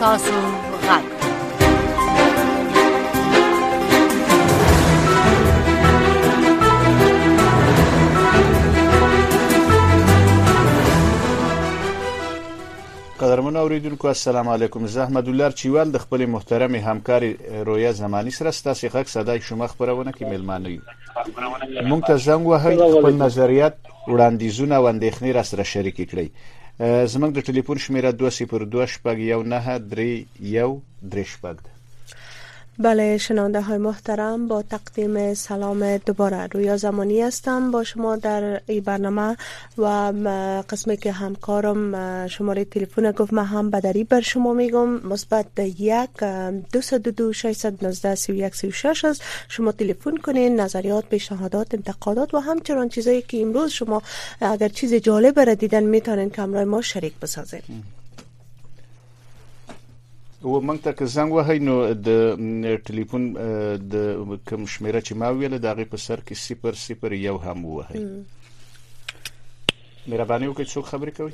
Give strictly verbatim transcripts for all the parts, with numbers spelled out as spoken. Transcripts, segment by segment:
ستاسو غږ. قدرمن اوریدونکو السلام علیکم. زه احمد الله چوال د خپل محترم همکاري رویا زمانی سره ستاسو غږ صداي شما خبرونه کې ملمانه یو. مونږ ته زنګ وهي خپل نظریات وړاندیزونه او اندېښنې را سره شریک کړئ. زموږ د ټلیفون شمیره دو صفر دو شپږ یو نه درې یو درې شپږ. بله شنونده های محترم، با تقدیم سلام دوباره رویا زمانی هستم با شما در این برنامه و قسمی که همکارم شماره تلفن گفت من هم بدری بر شما میگم مثبت یک دو دو دو شش یک نه سی و یک سی و شش است. شما تلفن کنین، نظریات، پیشنهادات، انتقادات و همچنان چیزایی که امروز شما اگر چیز جالب را دیدن میتونین که همراه ما شریک بسازین. و موږ ته که زنګ وهي نو د ټلیفون د کوم شمیره چې ما ویله دغه په سر کې صفر صفر یو هم وهي. مهرباني وکړئ څوک خبرې کوي؟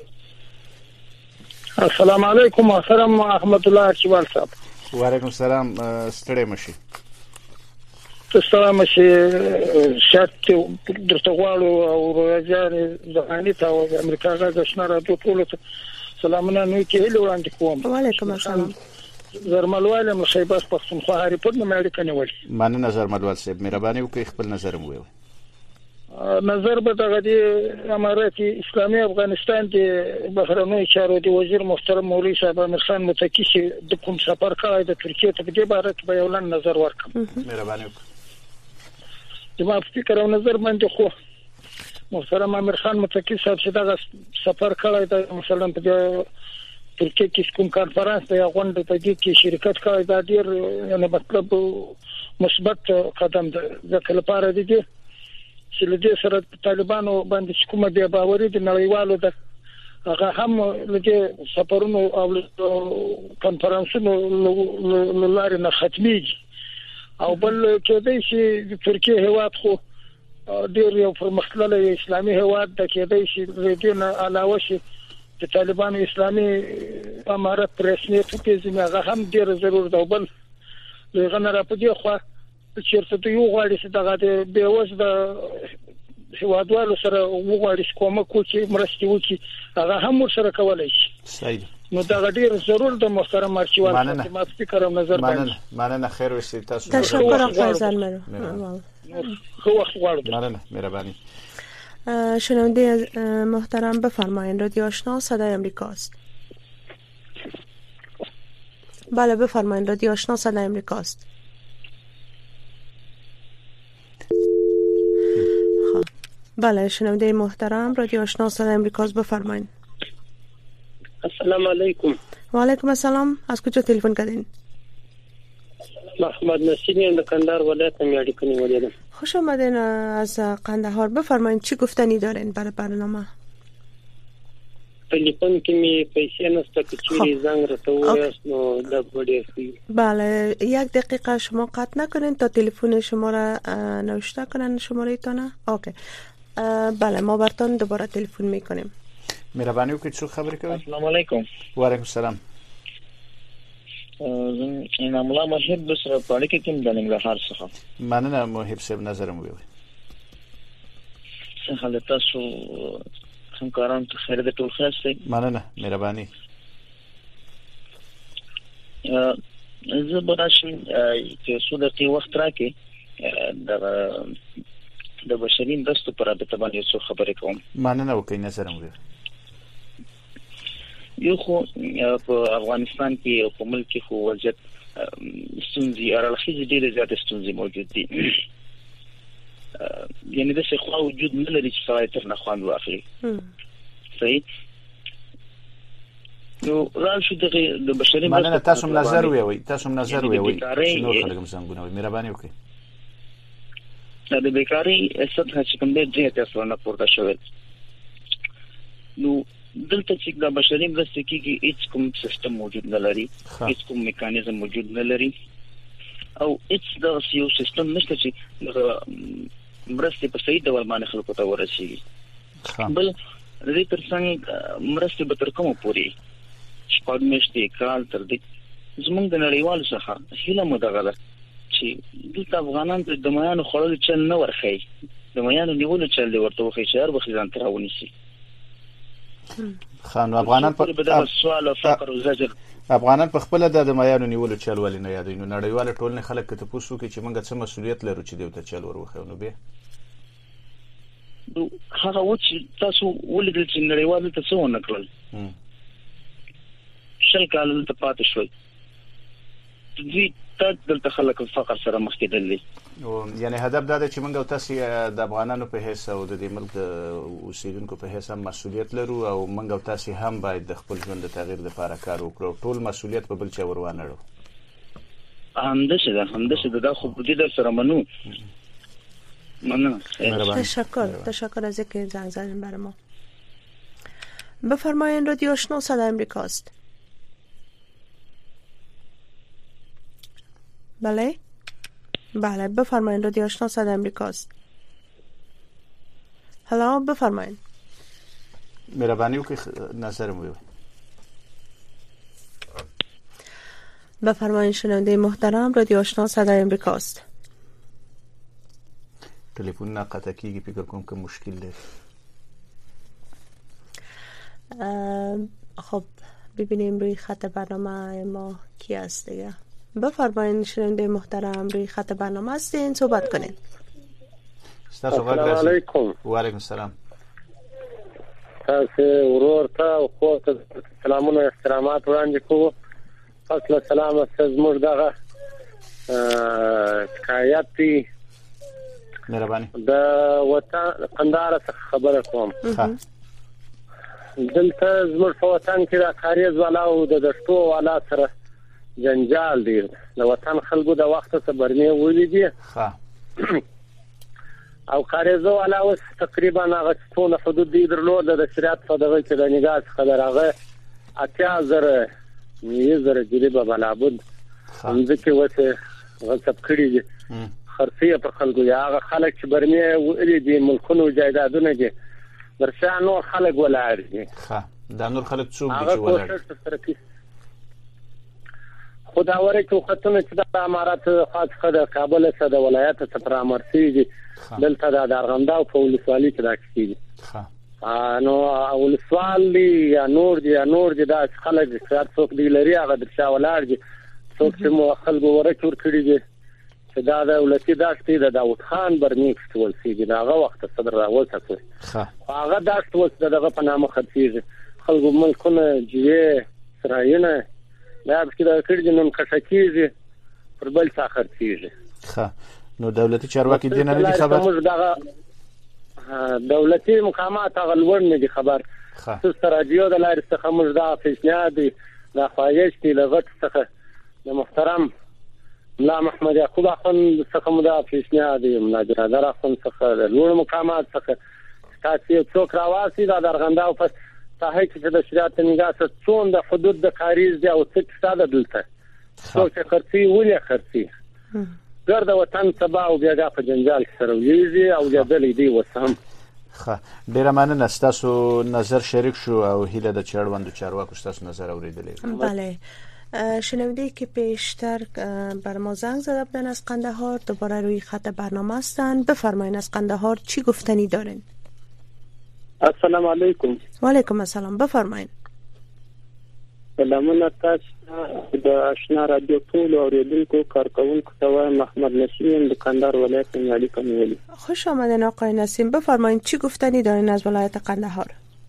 السلام علیکم محترم احمد الله چوال صاحب. وعلیکم السلام. ستړي مشي. ستړي مشي. شات درته غواړو او روزانه ځاني ته او امریکا غاښنه را ټول سلامونه نو کې له وړاندې کوم. وعلیکم السلام. زرملوال مشیباس پښتونخوا هاري په نومړي کني ولي. مانه نظر ملوال صاحب مهرباني وکړئ خپل نظر مو وایي. نظر به دغه دی امارات اسلامي افغانستان کې بهرنوي چارو دی وزیر محترم مولوی صاحب امیر خان متکی چې د کوم سفر کړی د ترکیه ته په دې باره کې به یو لن نظر ورکړم. مهرباني وکړئ. زما فکر او نظر باندې خو محترم امیر خان متکی صاحب چې دغه سفر کړی د مثلا په ترکیه کې کوم کانفرنس دی غونډه په دې کې شرکت کړی دا ډیر یعنی مطلب مثبت قدم دی. ځکه لپاره دی چې له دې سره طالبانو باندې کومه بیا باوري د نړیوالو د هغه هم له سفرونو او کانفرنسونو لاره نه ختميږي او بل کېدای شي د ترکیه هیواد خو ډیر یو پرمختللی اسلامي هیواد د کېدای شي د دې نه علاوه شي د طالبانو اسلامي امارت پرسنیت کې ځینې هغه هم ډیر ضرور دی. بل لږه نه را پدې خو چیرته ته یو غواړي چې دغه د بیوز د هیوادوالو سره وغواړي کومه کوچی مرستي وکي هغه هم سره کولای شي. صحیح. نو دا ډیر ضرور د محترم مرچوال چې ما فکر او نظر باندې مننه خیر وشي تاسو. تشکر خیزان مرو. خو وخت غواړم. مننه مهرباني. شنونده محترم بفرمایید رادیو آشنا صدای امریکاست. بله بفرمایید رادیو آشنا صدای امریکاست. خب بله شنونده محترم رادیو آشنا صدای امریکاست بفرمایید. السلام علیکم. و علیکم السلام. از کجا تلفن کردین؟ محمد نصیری از کندهار ولایت میاړی کنی ولیدم. خوش آمدین از قندهار. بفرمایید چی گفتنی دارین برای برنامه؟ تلفن کې می پیسې نسته که چیرې زنګ راته وایاست نو دا ډېر ښه. بله یک دقیقه شما قطع نکنین تا تلفن شما را نوشته کنن شماره تانه. اوکی بله ما براتون دوباره تلفن میکنیم. مهرباني وکړئ څو خبرې کوي؟ السلام علیکم. وعلیکم السلام. ان املا محب بسره پاره کې کوم د ننګرهار څخه. مننه محب صاحب نظر مو وي. څنګه حالت تاسو همکاران ته خیر د ټول خاص دی. مننه مهرباني. زه به راشم چې څو دقیقې وخت راکې د د بشري مرستو پر رابطه باندې څه خبرې کوم. مننه وکړئ نظر مو وي. یو خو په افغانستان کې او په ملک کې خو وضعیت ستونزې اړخیزې ډېرې زیاتې ستونزې موجود دي. یعنی د څه خو وجود نه لري چې سړی تر نه خوند واخلي. صحیح. نو راشي د بشري مننه تاسو نظر وي تاسو نظر وي نو خلک هم څنګه وي مهرباني وکړئ. د بیکاری سطح چې کوم دې تاسو نه پورته شوی. نو دلته چې د بشري مرستې کې هیڅ کوم سیستم موجود نه لري، هیڅ کوم میکانیزم موجود نه لري او هیڅ د یو سیستم نشته چې مرستې په صحیح ډول باندې خلکو ته ورسیږي. بل دې ترڅنګ مرستې به تر کومه پورې شپږ میاشتې کال تر دې زمونږ د نړیوال څخه هیله مدغه ده چې دلته افغانان ته د میانو خړل چل نه ورخی د میانو نیول چل دی ورته وخی چې هر وخت ځان تراونی شي خان افغانان په سوال او فقر او زجر افغانان په خپل د میانو نیول چل ولې نه یادوي نو نړیوال ټولنه خلک ته پوښتنه کوي چې موږ څه مسولیت لرو چې دوی ته چل ورخو نو به هغه و چې تاسو ولیدل چې نړیوال ته څه ونه کړل شل کال ته پاتې شوي دوی ته دلته خلک فقر سره مخ کېدل دي او یعنی هدف دا دی چې موږ تاسو د افغانانو په حیث او د دې ملک د اوسیدونکو په حیث هم مسولیت لرو او موږ تاسو هم باید د خپل ژوند د تغییر لپاره کار وکړو ټول مسولیت په بل چا وروانړو همدشه ده همدشه ده خو دې در سره منو منو تشکر تشکر از اینکه زنگ زدین برای ما. بفرمایید رادیو آشنا صدای امریکاست. بله بله بفرمایید رادیو آشنا صدای امریکاست. حالا بفرمایید. مهربانی و که نظرم بگوید. بفرمایید شنونده محترم رادیو آشنا صدای امریکاست. تلفن قطع کیږي فکر کوم که مشکل دی. خب ببینیم روی خط برنامه ما کی هست دیگه. بفرمایید شنونده محترم روی خط برنامه هستین صحبت کنید. السلام علیکم. و علیکم السلام. تاسو ورور ته او خو ته سلامونه احترامات وړاندې کوو. اصل سلام استاد موږ دغه شکایت دی مهرباني د وطن قندار څخه خبره کوم. دلته زموږ په وطن کې د کاریز والا او د دشتو والا سره جنجال دی. د وطن خلکو د وخت څخه برني ولیدي او کاریز والا اوس تقریبا هغه څونه حدود دی درلود د شریعت په دغه کې د نگاه څخه درغه اتیا زره یزره جریبه بلابود همځکه وته غصب کړی دي خرڅه په خلکو یا هغه خلک چې برني ولیدي ملکونو جایدادونه دي ورشه نور خلک ولاړ دي. ښه دا نور خلک څوک دي چې ولاړ دي؟ خداوره کې وختونه چې د امارات خاصه د کابل څخه د ولایت څخه پر امرسي دي دلته د دارغنداو په ولسوالۍ کې راځي. ښه نو ولسوالۍ یا نور دي یا نور دي د خلک چې څوک دی لري هغه د شا ولاړ دي څوک چې مو خلکو ورکور کړی دي چې دا د ولسی داشتي د داوود خان برني ټول سي دي هغه وخت صدر راوځه کوي. ښه هغه داشت وس دغه په نامه خرڅيږي خلکو ملکونه جوړه سراينه دا به کله کړي نن کښکیږي پر بل څه خرڅيږي. ښه نو دولتي چارواکي دین نه دي خبر؟ موږ دغه دولتي مقامات غلور نه دي خبر. څه رادیو د لارې څخه موږ دا فیصله دي دا خواهش دي لغت څخه د محترم لا محمد یعقوب اخوند څخه مدا فیصله دي مناظره در اخوند څخه د لوړ مقامات څخه تاسو څوک راواسي دا درغنده او په صحیح کې د شریعت نگاه څخه څون د حدود د کاریز دی او څه ستاده دلته څوک خرڅي ولې خرڅي ګرد وطن تبع او بیا په جنجال سره ویږي او جدل دی وسم. ښه ډیره مننه ستاسو نظر شریک شو او هیله د چړوندو چارواکو ستاسو نظر اوریدلې. بله شنونده که پیشتر بر ما زنگ زده بودن از قندهار دوباره روی خط برنامه هستند. بفرمایید از قندهار چی گفتنی دارین؟ السلام علیکم. و علیکم السلام بفرمایید. سلامونه تاسو د آشنا رادیو ټول اوریدونکو کارکونکو ته محمد نسیم د کندهار ولایت نیالي کوملی. خوش آمدین آقای نسیم بفرمایید چی گفتنی دارین از ولایت قندهار؟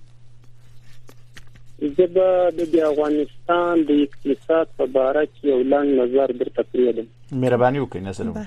زبا د افغانستان د اقتصاد په اړه کې یو لاندې نظر درته پریږدم. مهرباني وکړئ نظر مو.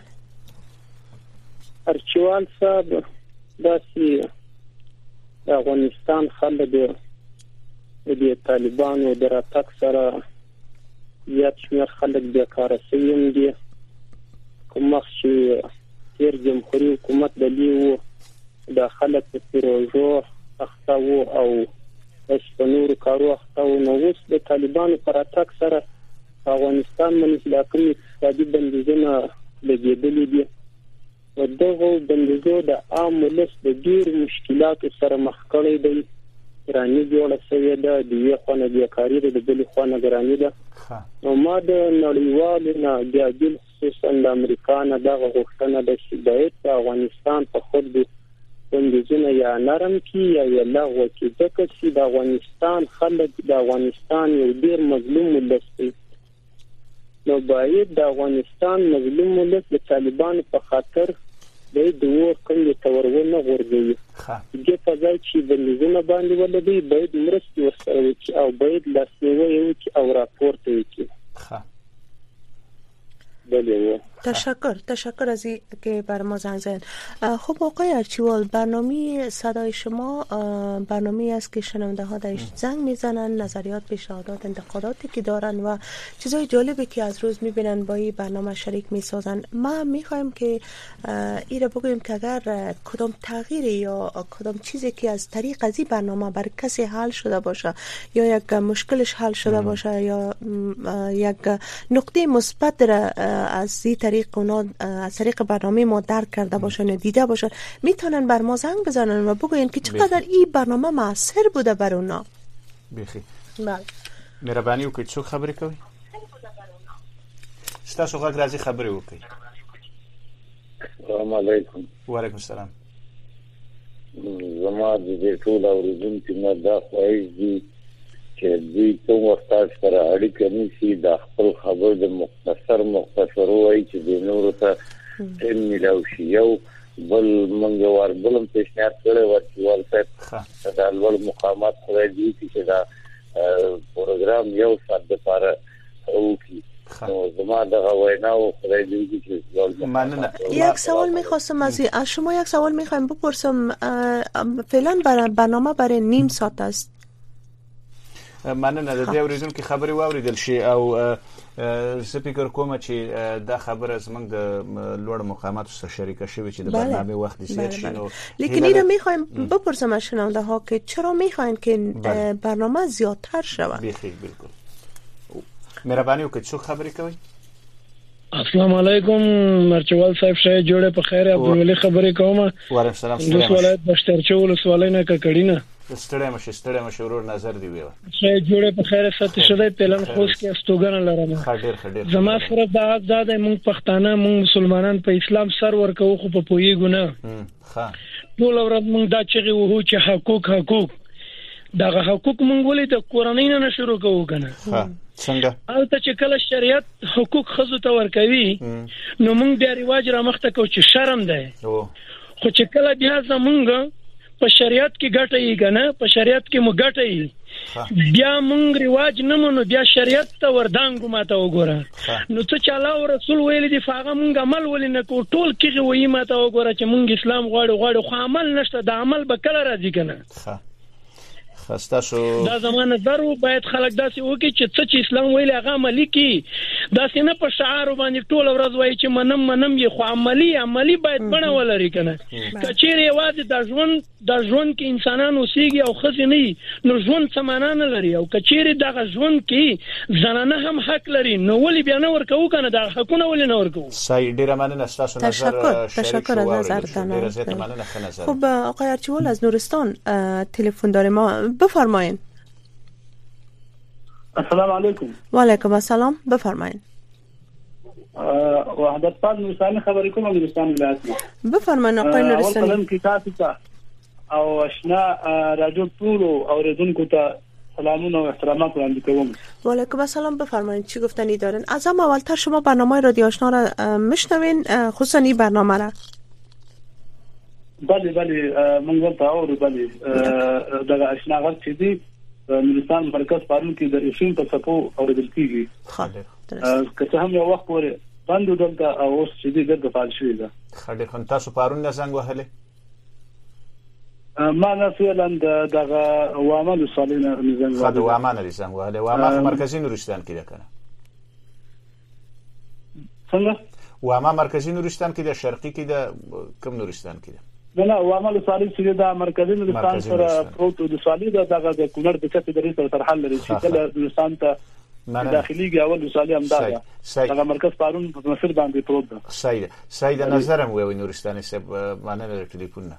ارچوال صاحب داسې د افغانستان خلک د طالبانو د راتګ سره زیات شمېر خلک بیکاره شوي دي. کوم چې تیر جمهوري حکومت دلی وو د خلک په پروژو اخته وو او په نورو کارو اخته وو نو اوس د طالبانو پر راتګ سره افغانستان باندې د کوم اقتصادي بندیزونه لګېدلې دي او دغه بندیزو د عام ولس د ډېر مشکلاتو سره مخ کړی دی. ګراني جوړه شوې ده د یو خانه بیکاري د بل خانه ګراني ده نو ما د نړیوالو نه بیا خصوصا د امریکا نه دغه غوښتنه ده چې باید په افغانستان په خود بندیزونه یا نرم کی یا یا لغوه کی، ځکه چې د افغانستان خلک د افغانستان یو ډیر مظلوم ولس دی. نو باید د افغانستان مظلوم ولس د طالبانو په خاطر د دوه کوم تورونه غورځوي. دغه په ځای چې بندیزونه باندې ولدي باید مرستې ورسره وکړي او باید لاسنیوي وکړي او راپورته وکړي. بله. تشکر تشکر از این که بر ما زنگ زدن. خب آقای ارچیوال، برنامه صدای شما برنامه است که شنونده ها درش زنگ میزنن، نظریات، پیشنهادات، انتقاداتی که دارن و چیزای جالبی که از روز میبینن با این برنامه شریک میسازن. ما میخوایم که این را بگویم که اگر کدام تغییری یا کدام چیزی که از طریق از این برنامه بر کسی حل شده باشه یا یک مشکلش حل شده باشه یا یک نقطه مثبت را از این طریق اونا از طریق برنامه ما درک کرده باشن و دیده باشن، میتونن بر ما زنگ بزنن و بگوین که چقدر این برنامه موثر بوده بر اونا. بخیر. بله. مهرباني وکړئ څوک خبرې کوي؟ ستاسو غږ راځي، خبرې وکړئ. السلام علیکم. وعلیکم السلام. زما د دې ټول اوریدونکو نه دا خواهش دي چې دوی کوم وخت سره اړیکه نیسي د خپل خبر د مختصر مختصر وایي چې د نورو ته تم ملاو شي. یو بل منګ ور بلم پیشنهاد کړی و چې ورته د لوړ مقامات خدای دې چې دا پروګرام یو ساعت لپاره وکړي. نو زما دغه وینا خدای دې چې مننه. یک سوال می‌خواستم از از شما یک سوال می‌خوایم بپرسم. فعلا برنامه برای نیم ساعت است. مننه. د دې اوریدونکو خبرې واوریدل شي او زه فکر کوم چې دا خبره زمونږ د لوړ مقاماتو سره شریکه شوې چې د برنامه وخت زیات شي. نو لیکن این رو می‌خوایم بپرسم از شنونده ها که چرا می‌خواین که برنامه زیادتر شود؟ بخیر بالکل. مهرباني وکړئ څوک خبرې کوي؟ السلام علیکم مرچوال صاحب، شای جوړه په خیر. عبدالولی خبرې کوم. وعلیکم السلام. د ولایت بشترچول ولسوالۍ نه ککړینه. ستړی مشه ستړی مشه ورور نظر دی ویو. شای جوړه په خیر ساتي شوی پلان خوښ کې استوګنه لرم. خډیر خډیر. زما سره دا د موږ پښتانه موږ مسلمانان په اسلام سر ورکو خو په پویګو نه. ها. ټول ورځ موږ دا چې وو چې حقوق حقوق دغه حقوق موږ ولې د قرآنی نه شروع کوو کنه. ها. څنګه؟ البته چې کله شریعت حقوق خزو ته ورکوي نو موږ بیا رواج را مخته کو چې شرم ده. خو چې کله بیا زمونږ په شریعت کې ګټه یې کنه، په شریعت کې مو ګټه یې بیا موږ رواج نه مونږ بیا شریعت ته وردانګو ماته وګوره. نو څه چې الله او رسول ویل دي فاغه موږ عمل ولې نه کو. ټول کې وایي ماته وګوره چې موږ اسلام غواړو غواړو خو عمل نشته. د عمل به کله راځي کنه. خسته شو. دا زمانه درو باید خلک داسې وکړي چې څه چې اسلام ویل هغه عملي کړي. داسې نه په شعار باندې ټول ورځ وایي چې منم منم یې، خو عملي عملي باید بڼه ولري کنه. کچېرې یوازې د ژوند د ژوند کې انسانان اوسېږي او ښځې نه نو ژوند څه معنا نه لري. او کچېرې دغه ژوند کې زنانه هم حق لري نو ولې بیا نه ورکوو کنه؟ دغه حقونه ولې نه ورکوو؟ صحیح. ډېره مننه ستاسو نظر. تشکر تشکر از نظرتان. خب آقای ارچیوال از نورستان تلفن داریم، ما بفرمایید. السلام علیکم. و علیکم السلام، بفرمایید. وحدت پال نورستان خبرې کوم نورستان ولایت. بفرمایید آقای نورستانی. اول کلام کې تاسو او آشنا رادیو ټول اوریدونکو ته سلامونه و احترامات وړاندې کوم. و علیکم السلام، بفرمایید چی گفتنی دارین؟ از هم اولتر شما برنامه رادیو آشنا را میشنوین، خصوصا این برنامه را؟ بله بله موږ ورته اورو. بله دغه آشنا غږ چې دی نورستان مرکز پارون کې د ریشین په صفو اوریدل کیږي. که څه هم یو وخت پورې بند ودلته او اوس چې دی ګرځي فعال شوی ده. خډیر خان تاسو پارون نه زنګ وهلې؟ ما نه فعلا دغه وامل صالحین زنګ وهلې. خو وامل نه زنګ وهلې. وامل مرکزی نورستان کې ده کنه؟ څنګه؟ وامل مرکزی نورستان کې ده، شرقي کې ده، کوم نورستان کې ده؟ نه نه وامل صالح چې دا مرکزی نورستان سره پروت د صالح دغه د کونړ د کته درې سره ترحل لري چې کله نورستان ته داخليږي اول صالح هم دا دغه مرکز پارون په مصر باندې پروت ده. صحیح صحیح. د نظرم وي نورستان سب معنی لري ټلیفون نه.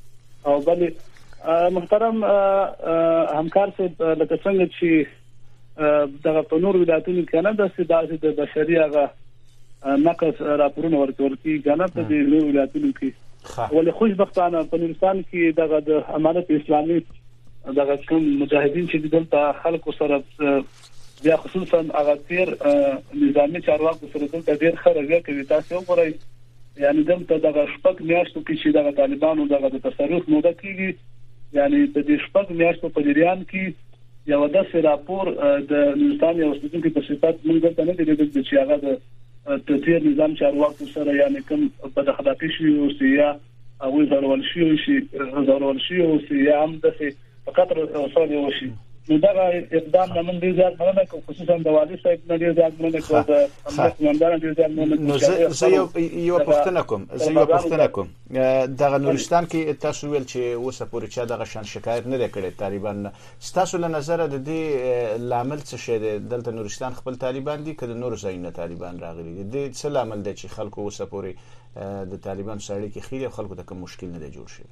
او بل محترم همکار صاحب لکه څنګه چې دغه په نور ولایتونو کې نه د سیاسي د بشري هغه نقص راپورونه ورکول کیږي کنه په دې نور ولایتونو کې ولې خوشبختانه په افغانستان کې دغه د امارت اسلامي دغه کوم مجاهدین چې دلته خلکو سره بیا خصوصا هغه تیر نظامی چارواکو سره دلته ډیر خرګه کوي تاسو وګورئ یعنی دلته دغه شپږ میاشتو کې چې دغه طالبانو دغه د تصرف موده کیږي یعنی د دې شپږ میاشتو په جریان کې یو داسې راپور د افغانستان یو ستونزې په صفات موږ ته نه دی چې هغه د تیر نظام چارواکو سره یعنی کوم په داخلي شي او سیا او ضروري شي شي ضروري شي او سیا هم د فقط رسول یو شي نو دا اقدام نه من دي زیات نه کوم خصوصا د والي صاحب نه دي زیات نه کوم د امنیت مندان دي زیات نه نو زه یو یو پښتنه کوم زه یو پښتنه کوم دغه نورستان کې تاسو ویل چې اوسه پورې چا دغه شان شکایت نه کړي طالبان تاسو له نظر د دې لامل څه شي دلته نورستان خپل طالبان دي کله نور ځای نه طالبان راغلي دي څه لامل دی چې خلکو اوسه پورې د طالبان سره کې خیره خلکو ته کوم مشکل نه جوړ شي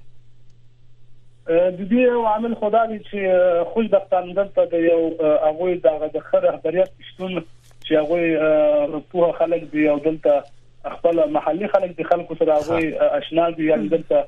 د دې عامل خدا دې چې خو د قانون د یو هغه د خره خبريات شتون چې هغه په خلک دی او دلته خپل محلي خلک د خلکو سره هغه آشنا دي یعنی دلته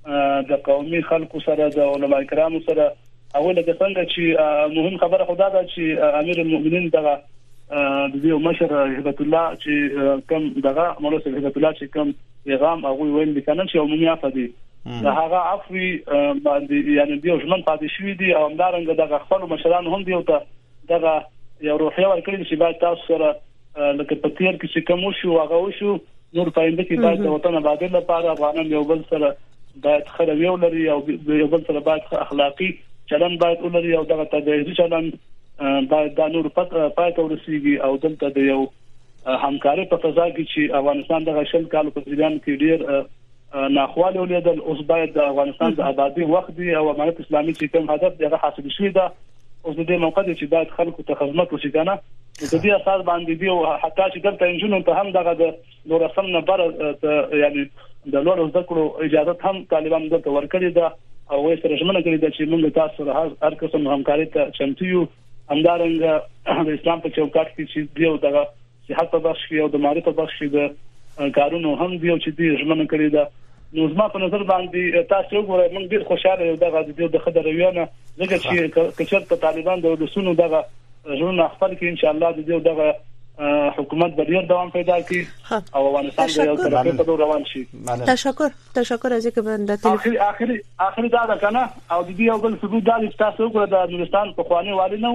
د قومي خلکو سره د علماء کرامو سره هغه د څنګه چې مهم خبره خدا ده چې امیر المؤمنین دغه د دې مشر هبت الله چې کم دغه مولانا هبت الله چې کم پیغام هغه ویل دي کنه چې عمومي افدي دا هغه عفوي باندې یعنی دیو ژوند پاتې شوی دی او همدارنګه دغه خپل مشران هم دی او ته دغه یو روحیه ورکړي چې باید تاسو سره لکه په تیر کې چې کوم شو هغه وشو نور پاینده کې باید د وطن آبادی لپاره افغانان یو بل سره باید خلک یو لري او یو بل سره باید اخلاقی چلن باید ولري او دغه تدریجي چلن باید د نور پای ته ورسیږي او دلته د یو همکاري په فضا کې چې افغانستان دغه شل کال په ځان کې ډیر ناخواله ولیدل اوس باید د افغانستان د آبادی وخت دی او امارت اسلامي چې کوم هدف دغه حاصل شوی دا اوس د دې موقع دی چې باید خلکو ته خدمت وشي کنه د دې اساس باندې دی او حتی چې دلته انجنونو ته هم دغه د نورسم نه بر یعنی د لوړ ذکرو اجازه هم طالبان دلته ورکړي دا او وایي سره ژمنه کړې ده چې موږ تاسو سره هر قسم همکاري ته چمتو یو همدارنګه د اسلام په چوکاټ کې چې دی او دغه صحت په بخش کې او د معرفت په بخش کې د کارونو هم دی او چې دی ژمنه کړې ده نو زما په نظر باندې تاسو وګورئ موږ ډیر خوشاله یو دغه د خبر رویانه ځکه چې کچر په طالبان د ولسونو دغه ژوند خپل کې ان شاء الله د دې دغه حکومت به ډیر دوام پیدا کړي او افغانستان د یو طرف ته روان شي تشکر تشکر از اینکه بنده اخري اخري اخري دا ده کنه او د دې یو بل ثبوت دا چې تاسو وګورئ د نورستان په خواني والي نو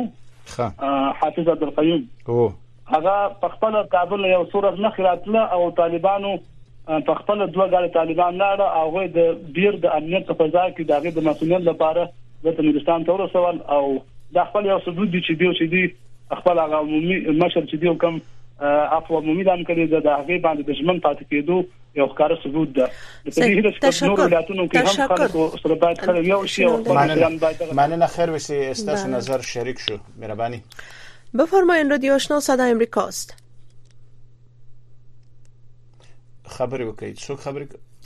حافظ عبدالقیوم او هغه په خپل کابل یو صورت نه خراتله او طالبانو په خپل دوه غاړي طالبان لاړه او هغه د ډیر د امنیت په فضا کې دغه د مسؤلیت لپاره د نورستان ته ورسول او د خپل یو ثبوت دي چې دی چې دی خپل هغه عمومي مشر چې دی کوم عفو عمومي دام کړی د هغه باندې د ژمن پاتې کېدو یو ښکار ثبوت ده په دې هیڅ نور ولایتونو کې هم خلکو سره باید خلک یو شي او مننه خیر وسی استاس نظر شریک شو مهربانی بفرمایید رادیو آشنا صدای امریکاست خبري وکړئ څوک خبري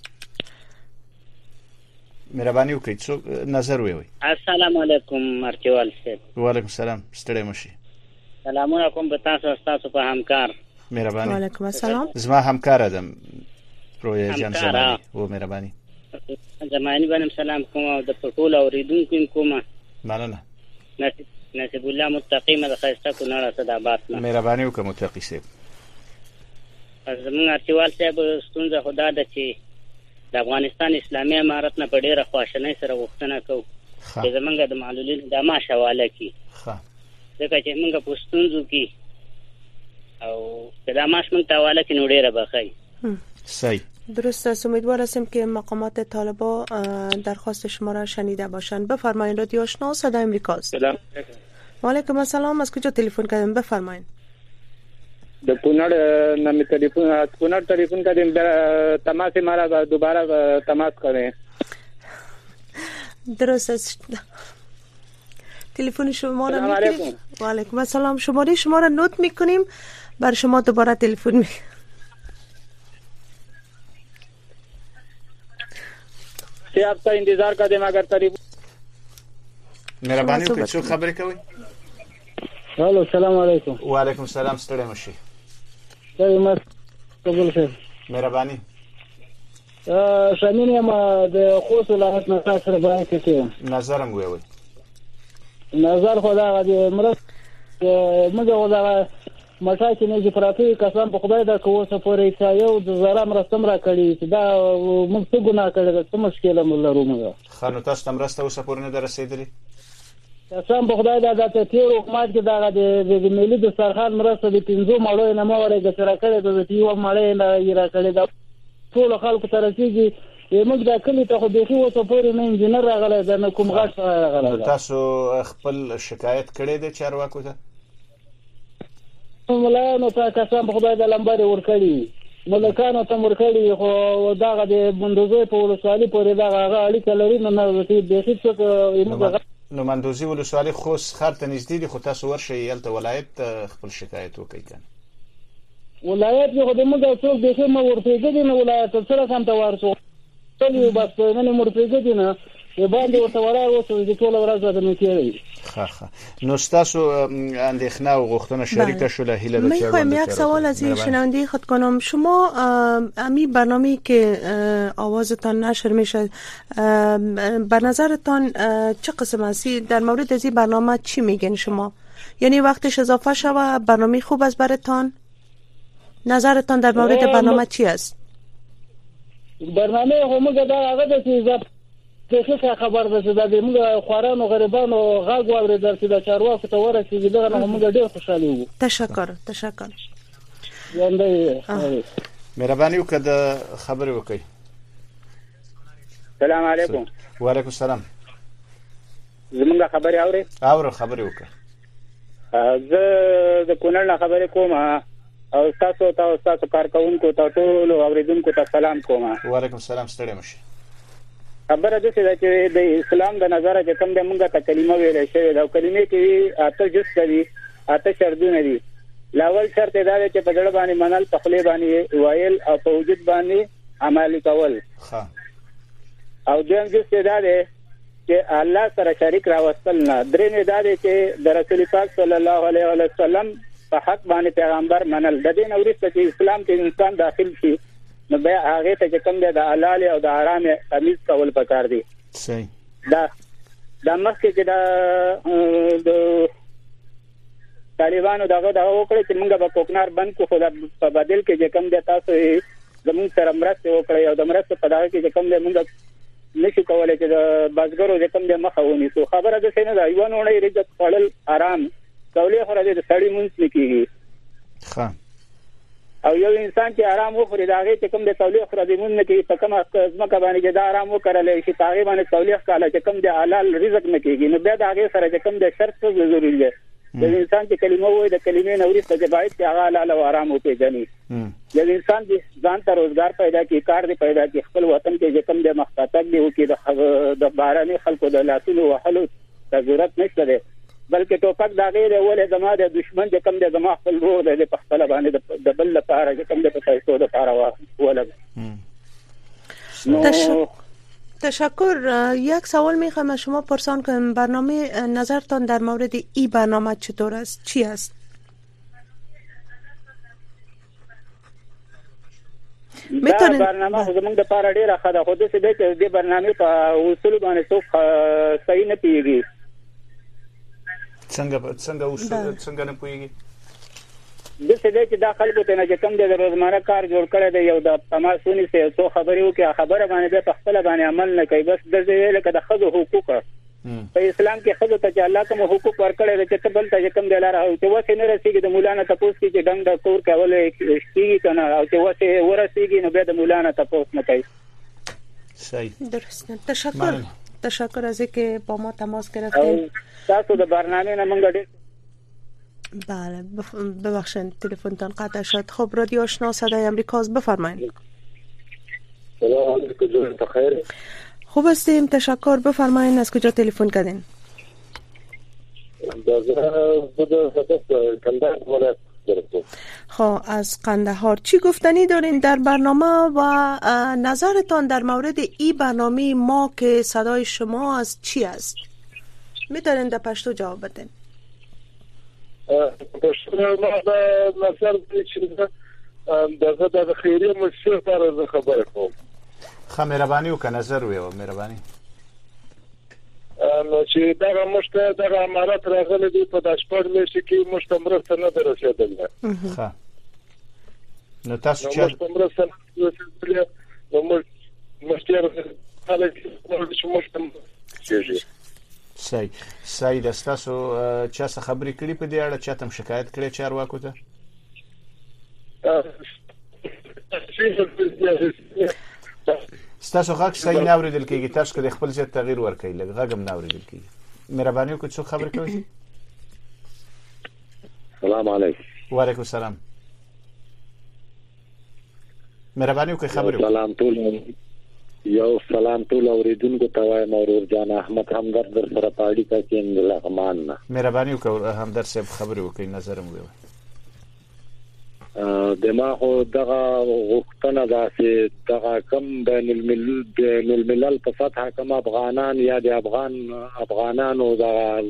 مهرباني وکړئ څوک نظر وي السلام علیکم مرچوال صاحب وعلیکم السلام ستړي مشي سلام علیکم به تاسو تاسو په همکار مهرباني وعلیکم السلام زما همکار ادم رویا جان زمانی و مهرباني زمانی باندې سلام کوم او د ټول اوریدونکو کوم مننه نصیب الله متقیم د خیسته کو نه صدابات مهرباني وکړه متقی صاحب زمونږ ارتوال صاحب ستونزه خدا ده چې د افغانستان اسلامي امارت نه په ډیره خواشنۍ سره غوښتنه کوو چې زمونږ د معلولین د معاش حواله کړي ځکه چې موږ په ستونزو کې او د معاش موږ ته حواله کړي نو ډیره به ښه صحیح درست است. امیدوار هستیم که مقامات طالبان درخواست شما را شنیده باشند. بفرمایید رادیو آشنا صدای امریکاست. سلام. و علیکم السلام. از کجا تلفن کردین؟ بفرمایید. د کونړ نامه ټلیفون از کونړ ټلیفون کردیم تماس مرا دوباره تماس کردیم. درست است. تلفن شما را میگیریم. و علیکم السلام. شماره شما را نوت میکنیم بر شما دوباره تلفن می سی آپ کا انتظار کردیم اگر قریب مهرباني وکړئ څو خبرې کوي الو سلام علیکم. وعلیکم السلام. ستړي مشي. ستړي مې قبول شه. مهرباني. ا شامل یم د خوست ولایت نه تاسو باندې کې نظرم ویوي. نظر خدا دې مرسته موږ ودا مټا چې نه جفراتی قسم په خدای دا کوو سفورې چې یو د زړه مرستم را کړی دا موږ څه ګناه کړی څه مشکله مول لرو موږ خانو تاسو تم راسته اوسه پورنه در رسیدلی قسم په خدای دا د تیر حکومت کې دا د ملي د سرخان مرسته د پنځو مړو نه مورې د سره کړی د یو مړې نه یې را کړی دا ټول خلکو ته رسیږي موږ دا کلی ته خو بيخي اوسه پورې نه انجنیر راغلی دا نه کوم غټ راغلی تاسو خپل شکایت کړی دی چارواکو ته ملایانو ته قسم په خدای د لمبر ورکړي ملکانو ته ورکړي خو داغه د بندوزي په ولسوالۍ پورې داغه اړیکه لري نه نه د هیڅ څه نو مندوزي ولسوالۍ خو خرته نږدې دي خو تاسو ورشئ یلته ولایت خپل شکایت وکړئ کنه ولایت یو د موږ څو د څه مو ورته دي نو ولایت سره سم ته ورسو ټول بس نه مرتګ دي نه باندې ورته ورای وسو چې ټول ورځ د نو کېږي خا خا نو تاسو اندېښنه او غوښتنه شریک شده هیله به چه میخوایم یک سوال از این شنونده خود کنم شما امی برنامه‌ای که آوازتان نشر میشه به نظرتان چه قسم است در مورد از این برنامه چی میگن شما یعنی وقتش اضافه شوه برنامه خوب است براتان نظرتان در مورد برنامه چی است برنامه همه دا هغه د اضافه څه خبر ده چې د موږ خوارانو غریبانو غاګ وره درته د چارواکو ته ورسېږي دا نه موږ ډېر خوشاله یو تشکر تشکر یاندې مهرباني وکړه خبرې وکړئ سلام علیکم وعلیکم السلام زمونږ خبرې اوري اورو خبرې وکړه زه د کونړ نه خبرې کوم او تاسو ته تاسو کارکونکو ته ټول اوریدونکو ته سلام کوم وعلیکم السلام ستړي مشه خبره ده چې د اسلام د نظر چې کوم د مونږه ته کلمه ویل شوی دا کلمې کې اته جز دي اته شرطونه دي لاول شرط دا دی چې په ځړ باندې منل په خلی باندې وایل او په وجود باندې عمل کول ها او دویم جز دا دی چې الله سره شریک راوستل نه درې دا دی چې د رسول پاک صلی الله علیه وسلم په حق باندې پیغمبر منل د دین اورسته چې اسلام کې انسان داخل شي نو بیا هغه ته کوم د حلال او د حرام تمیز کول پکار دي صحیح دا د مخکې چې دا د طالبانو دغه د وکړي چې موږ به کوکنار بند کو خو په بدل کې چې کوم د تاسو زموږ سره مرسته وکړي او د مرسته په دغه کې چې کوم د موږ نشو کولای چې د بازګرو چې کوم د مخه ونی سو خبره ده څنګه دا یو نه رجت خپل آرام کولې خو راځي د سړی مونږ نکېږي ښه او یو انسان چې آرام وخوري دا غي چې کوم د تولیخ خو راځي مونږ نکېږي په کومه ځمکه باندې چې دا آرام وکړل شي پاغي باندې تولیخ کاله چې کوم د حلال رزق نکېږي نو بیا دا غي سره چې کوم د شرط ضروري دی د انسان چې کلمه وای د کلمې نوري څخه باید چې هغه حلال او آرام وپېژني د انسان د ځان ته روزګار پیدا کی کار دی پیدا کی خپل وطن کې چې کوم د مخاطب دی او کې د باراني خلکو د لاسونو وحلو ضرورت نشته ده بلکې ټوپک دا غیر ولې زما د دشمن چې کوم د زما خپل روح د خپل باندې د بل لپاره چې کوم د پیسو د لپاره ولګ نو تشکر. یک سوال میخوام از شما پرسان کنم برنامه نظرتان در مورد این برنامه چطور است چی است دا برنامه زمونږ د پاره ډیره ښه ده خو د څه د دې برنامه په اصول باندې څوک صحیح نه پیږي څنګه څنګه اصول څنګه نه پیږي د څه د چې د خلکو ته نه چې کوم د روزمره کار جوړ کړی دی یو د تماسونی سه څو خبرې وکړي خبره باندې په خپل باندې عمل نه کوي بس د دې لکه د خزو حقوق په اسلام کې خزو ته چې الله کوم حقوق ورکړي چې ته بل ته کوم د لار او چې وسه نه رسیږي د مولانا تاسو کې چې ډنګ د کور کول شي کنه او چې وسه ورسیږي نو به د مولانا تاسو نه کوي صحیح درست. تشکر تشکر از اینکه با ما تماس گرفتید. تاسو د برنامه نه مونږ ډېر بله بف... ببخشید تلفنتان قطع شد. خب رادیو آشنا صدای امریکا بفرمایید. سلام علیکم بخیر. خوب هستیم تشکر. بفرمایید از کجا تلفن کردین؟ خب از قندهار چی گفتنی دارین در برنامه و نظرتان در مورد این برنامه ما که صدای شما از چی است؟ میتونین در پشتو جواب بدین. په شنه ما د نظر چې دغه د خیریه مشر سره خبره کوم. خه مهرباني وکړه نظر ویو مهرباني. نو چې دا مشته د امارات راغلي دی په داشبورډ مې کې مشتمرسته نه درسېدل. ښه نو تاسو چې مشتمرسته نو مشتر خلک چې مشتم شي. صحیح صحیح د تاسو چا څه خبرې کړې په دې اړه چې تم شکایت کړې چارواکو ته؟ ستاسو غږ صحیح نه اورېدل کېږي. تاسو که د خپل ځای تغییر ورکړئ لږ غږ هم نه اورېدل کېږي. مهرباني وکړئ څوک خبرې کوي؟ سلام علیکم. وعلیکم السلام. مهرباني وکړئ خبرې وکړئ. سلام ټول یو سلام ټول اوریدونکو ته وایم اورور جان احمد همدرد در سره پاړی کا کې لغمان نه. مهرباني وکړئ همدرد صاحب خبرې وکړئ نظر مو ویو. دماغو دغه غوښتنه ده چې دغه کم بین الملل بین الملل په سطح کم افغانان یا د افغان افغانانو دغه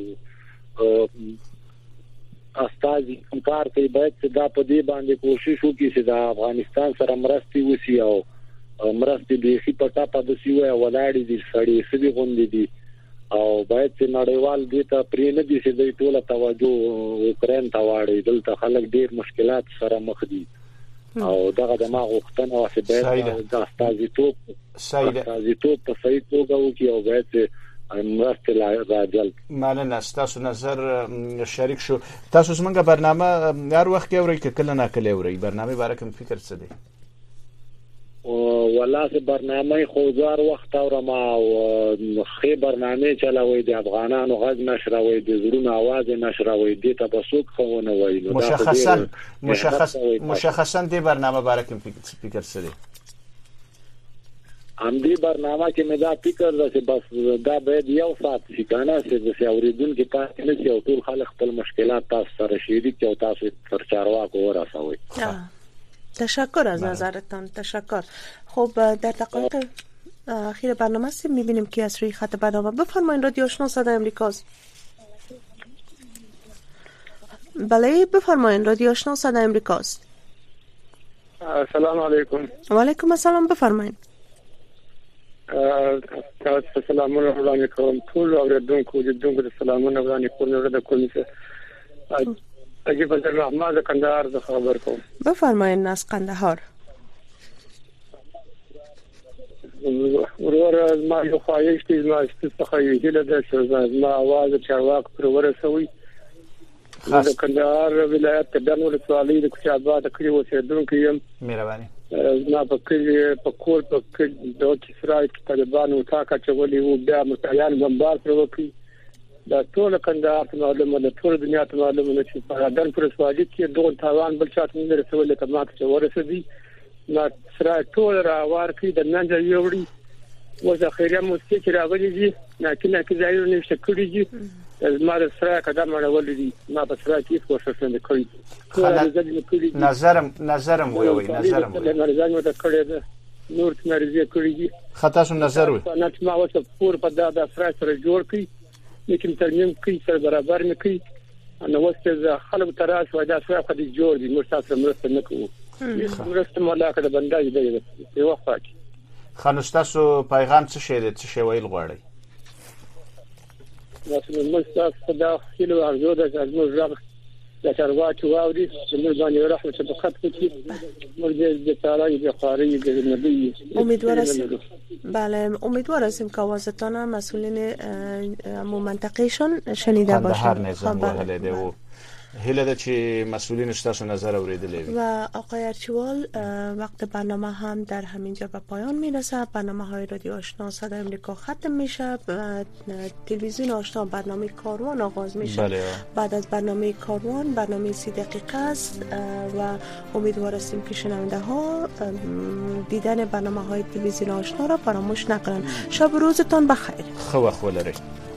استازي کار کوي باید چې دا په دې باندې کوشش وکړي چې د افغانستان سره مرستې وشي او مرستې به شي په تاسو د سیوه ولاړې دي سړي سړي غونډې دي او باید چې نړیوال دې ته پرې نه دي چې دوی ټول توجه اوکرين ته واړي دلته خلک ډېر مشکلات سره مخ دي او دغه د ما غوښتنه وه چې باید د استازیتوب استازیتوب په صحیح توګه وکړي او باید چې مرستې راجل. مننه ستاسو نظر شریک شو. تاسو زمونږ برنامه هر وخت اورئ که کله نه کله اورئ؟ برنامه باره کوم فکر څه دی؟ والله چې برنامه خو زار وخت اورم او خې برنامه چلاوي د افغانانو غږ نشروي د زړونو आवाज نشروي د تبسوک خونه وای نو مشخصا مشخص مشخصا د برنامه باره کوم فکر څه دی؟ ام دې برنامه کې مې دا فکر ده چې بس دا باید یو ساعت شي کنه چې د اوریدونکو پاتې نه شي او ټول خلک خپل مشکلات تاسو سره شریک او تاسو تر چارواکو ورسوي. تشکر از نظرتان. تشکر. خب در دقایق اخیر برنامه است میبینیم که از روی خط برنامه بفرمایید. رادیو آشنا صدای امریکاست. بله بفرمایید. رادیو آشنا صدای امریکاست. السلام علیکم. و علیکم السلام. بفرمایید. تاسو سلامونه وړاندې کوم ټول اوریدونکو دې د سلامونه وړاندې کوم د کومیسه اگه بزرگ احمد کندهار ز خبر کوم. بفرمایید از قندهار. ورور ما یو خواهش دي ما ستخایي هله ده چې ما आवाज چارواک پر ورسوي. د کندهار ولایت د ولسوالۍ د کوچاباد کلی اوسیدونکو یم. مهرباني. ما په کلی په کور په د اسرائیل طالبانو تاکا چولې وو بیا متعین بمبار پر وکړي. دا ټول کندهار ته معلومه ده ټول دنیا ته معلومه ده چې په دن پر سوالي کې دوه تاوان بل چاته نه رسول ته ماته چې ورسېدي نو سره ټول راوار کې د نن یوړي وځه خیره مو چې راغلي دي نه کله کې ځایونه نشته کړی دي ما سره قدم راولې دي ما په سره کې کوشش نه کوي. نظرم نظرم وي نظرم نظرم ته کړی ده نور څه مرزي کړی دي خطا سم نظر وي نه ما وڅ پور په دا د سره سره جوړ کړي لیکن ترمیم کوي سره برابر نه کوي نو وسته خلک تراس ودا سره خدي جوړ دي نور تاسو مرسته نه کوو مرسته ملاقات بندای دی په وخت کې خانستاسو پیغام څه شه دي څه شی ویل غواړي؟ تاسو مستاف صدا خلو ارزو د ازمو ځاب د چارواکي واوري چې موږ باندې رحمت په خط کې موږ د تعالی د قاری د نبی امیدوار هستیم. بله امیدوار هستیم که آوازتان مسئولین مو منطقهشون شنیده باشن. خب هیله ده چې مسئولین اشتاسو نظر اوریدلی و آقای ارچیوال وقت برنامه هم در همینجا به پایان میرسه. برنامه های رادیو آشنا صدای امریکا ختم میشه. تلویزیون آشنا برنامه کاروان آغاز میشه. بله. بعد از برنامه کاروان برنامه سی دقیقه است و امیدوار هستیم که شنونده ها دیدن برنامه های تلویزیون آشنا را فراموش نکنن. شب روزتان بخیر. خو خو لري.